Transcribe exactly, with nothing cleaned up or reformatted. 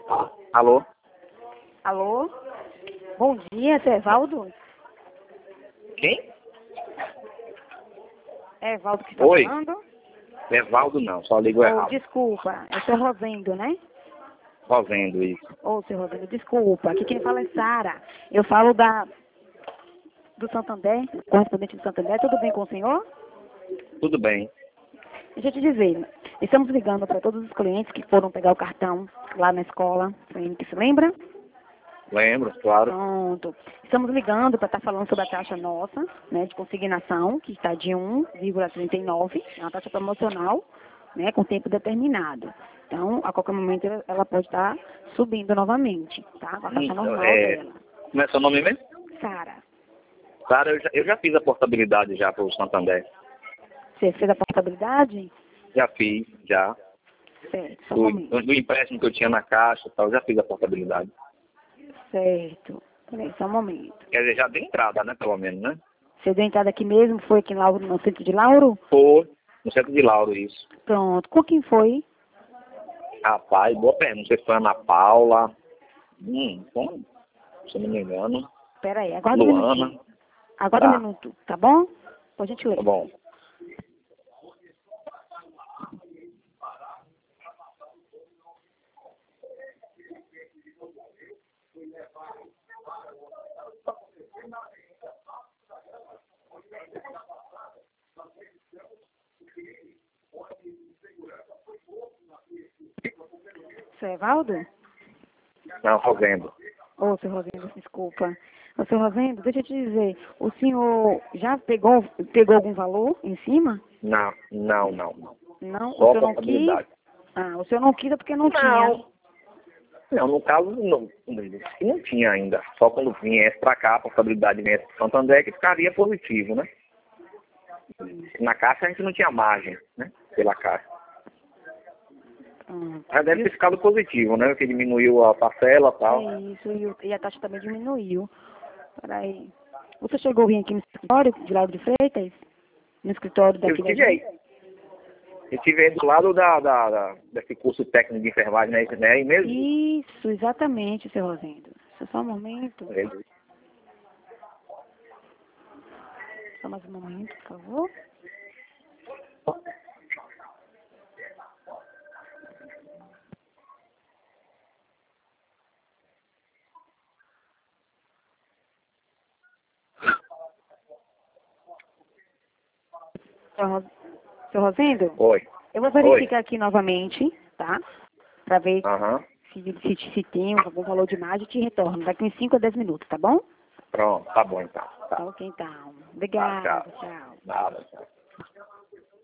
Alô? Alô? Bom dia, é Evaldo? Quem? É Evaldo que está Oi. falando? Evaldo não, só ligo Oh, errado. desculpa, é o seu Rosendo, né? Fazendo isso. Ô, seu Rosendo, desculpa. Aqui quem fala é Sara. Eu falo da do Santander, correspondente do Santander. Tudo bem com o senhor? Tudo bem. Deixa eu te dizer, estamos ligando para todos os clientes que foram pegar o cartão lá na escola. Que se lembra? Lembro, claro. Pronto. Estamos ligando para estar falando sobre a taxa nossa, né, de consignação, que está de um vírgula trinta e nove, é uma taxa promocional, né, com tempo determinado. Então, a qualquer momento ela- ela pode estar subindo novamente, tá? Com a taxa Hum, normal é, dela. Como é seu nome mesmo? Sara, Cara, eu já, eu já fiz a portabilidade já para o Santander. você fez a portabilidade? Já fiz, já. Certo, só um Do, momento. do empréstimo que eu tinha na caixa e tal, já fiz a portabilidade. Certo. Peraí, só um momento. Quer dizer, já de entrada, né, pelo menos, né? Você deu entrada aqui mesmo? Foi aqui em Lauro, no centro de Lauro? Foi no centro de Lauro, isso. Pronto. Com quem foi? Rapaz, boa pergunta. Não sei se foi Ana Paula. Hum, como? Se eu não me engano. Peraí, aguarda um Luana. minutinho. Aguarda um Tá, minuto, tá bom? Por gentileza. tá bom. Seu Evaldo? Não, fazendo. Ô, seu Rosendo, desculpa. Ô, seu Rosendo, deixa eu te dizer, o senhor já pegou, pegou algum valor em cima? Não, não, não, não. Não? O Só a senhor não quis? portabilidade. Ah, o senhor não quis é porque não, tinha. Não. Não, no caso, não, não tinha ainda. Só quando viesse para cá, a portabilidade viesse para Santander, que ficaria positivo, né? Na caixa a gente não tinha margem, né? Pela caixa. Hum, Mas deve e ter o- ficado positivo, né? Que diminuiu a parcela e tal. é isso, e, o- e a taxa também diminuiu. Peraí. Você chegou a vir aqui no escritório de Lauro de Freitas? No escritório Eu daqui da estive aí. gente? Eu estive aí do lado da, da, da- desse curso técnico de enfermagem, né? Isso, né? Aí mesmo? Isso, exatamente, seu Rosendo. Só um momento. É. Só mais um momento, por favor. Seu, Ros... seu Rosendo? Oi. Eu vou Oi. verificar aqui novamente, tá? Pra ver Aham. se, se, se tem algum valor de imagem e te retorno. Daqui uns cinco a dez minutos, tá bom? Pronto, tá bom então. Tá Tá. ok, então. Tá, Obrigada, tchau. tchau. Nada, tchau.